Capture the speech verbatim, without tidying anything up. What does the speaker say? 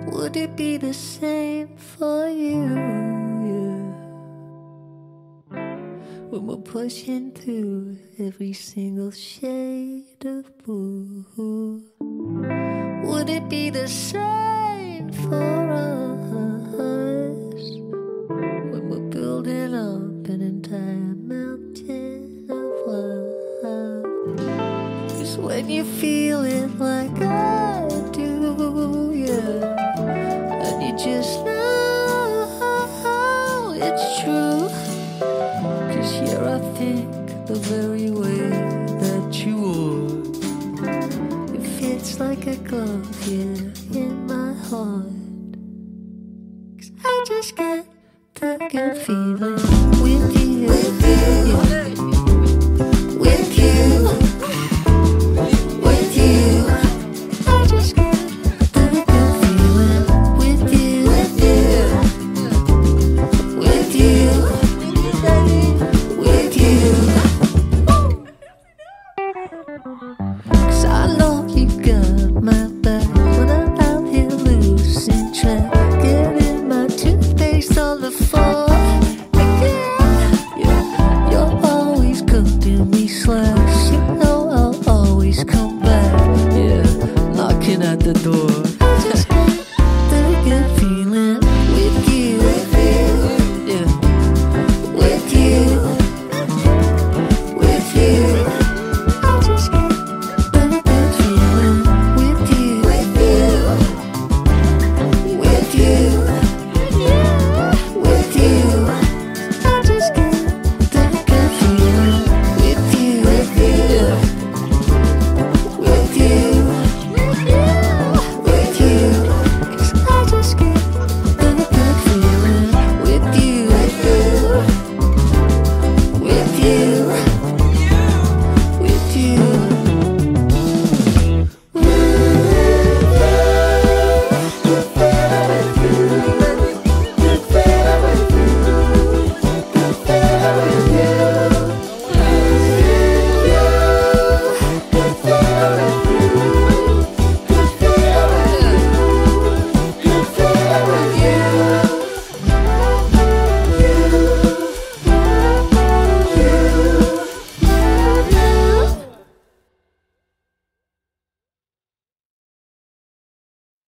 Would it be the same for you? Yeah. When we're pushing through every single shade of blue, would it be the same for us? When we're building up an entire mountain of love. 'Cause when you feel it like I do, yeah, and you just know it's true. 'Cause here I think the very way that you would, it fits like a glove, yeah, in my heart. 'Cause I just get the good feeling with you, with you, yeah. With you, with you. I just get the good feeling with you, with you, with you, with you. 'Cause I know you got my back when I'm out here losing track, getting my toothpaste on the floor again. Yeah, you're always cutting me slack. You know I'll always come back. Yeah, knocking at the door. I just get the good feeling